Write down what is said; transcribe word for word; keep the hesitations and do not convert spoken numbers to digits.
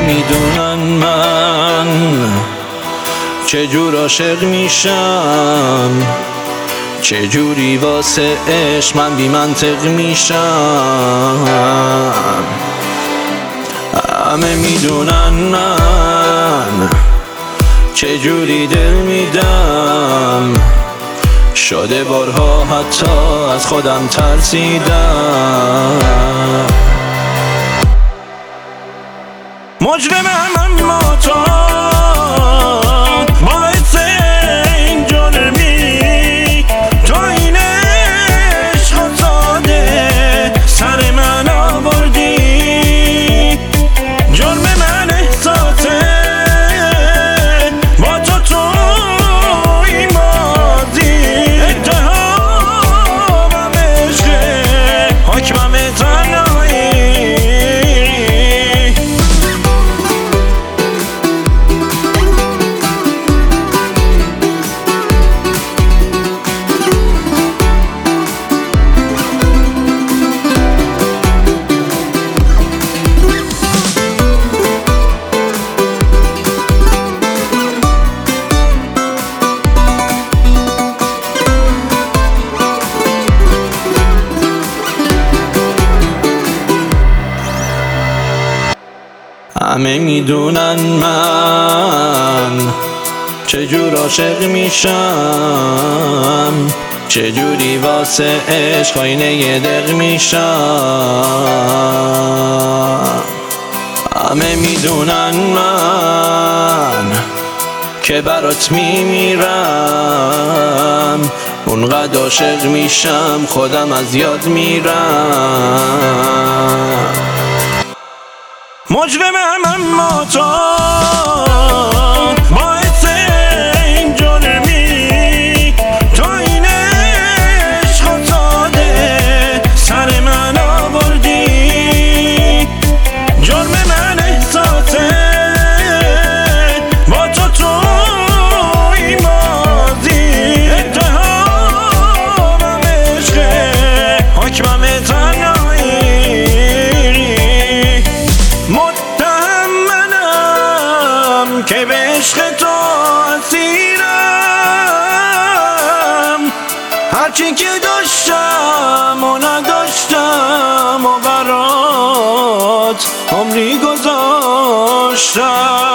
میدونن من چجور عاشق میشم، چجوری واسه عشق من بی منطق میشم. همه میدونن من چجوری دل میدم، شده بارها حتی از خودم ترسیدم. مجرمم اما تو باعث این جرمی، تو این عشق و ساده سر من آوردی. جرم من احساسه با تو توی ماضی، اتهامم عشقه حکمم تنهایی. همه میدونن من چجور عاشق میشم، چجوری واسه عشق آینه دق میشم. همه میدونن من که برات میمیرم، اونقدر عاشق میشم خودم از یاد میرم. مجرمم اما تو باعث این جرمی، تو این عشق و ساده سر من آوردی. جرم من احساسه با تو توی ماضی، اتهامم عشقه حکمم تنهایی. که به عشق تو اسیرم، هرچی که داشتم و نداشتم و برات عمری گذاشتم.